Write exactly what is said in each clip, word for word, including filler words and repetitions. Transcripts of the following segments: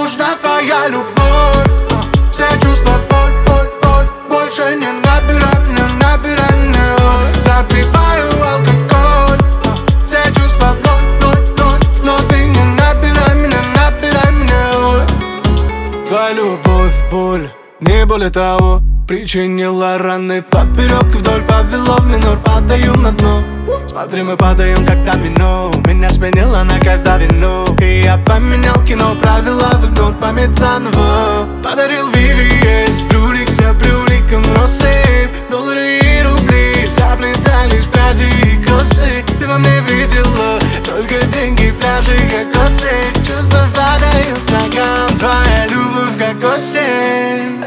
нужна твоя любовь. Все чувства боль, боль, боль. Больше не набирай, не набирай, не. Запиваю алкоголь. Все чувства вновь, вновь, вновь. Но ты не набирай меня, набирай меня. Твоя любовь, боль, не более того, причинила раны поперек и вдоль, повело в минор, падаю на дно. Смотри, мы падаем как домино. Меня сменила на кайф да вино. И я поменял кино, правила в игнор, память заново. Подарил ви ви эс, привлекся привлеком росы. Доллары и рубли заплетались в пряди и косы. Ты во мне видела только деньги, пляжи, кокосы. Чувства падают к ногам, твоя любовь как осень.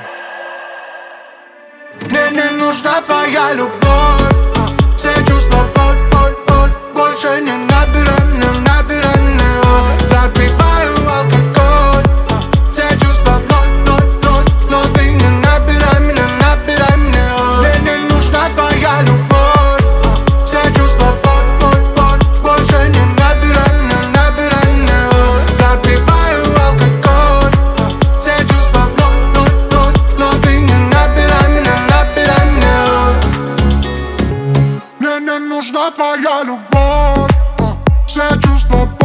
Мне не нужна твоя любовь. Все чувства боль, боль, боль. Больше не набирай, не набирай, не. Запиваю алкоголь. Все чувства вновь, вновь, вновь. Но ты не набирай меня, набирай меня. Мне не нужна твоя любовь. Все чувства боль, боль, боль. Больше не набирай, не набирай, не. Запиваю алкоголь. Все чувства вновь, вновь, вновь. Но ты не набирай меня, набирай меня. Мне не нужна твоя любовь. Все чувства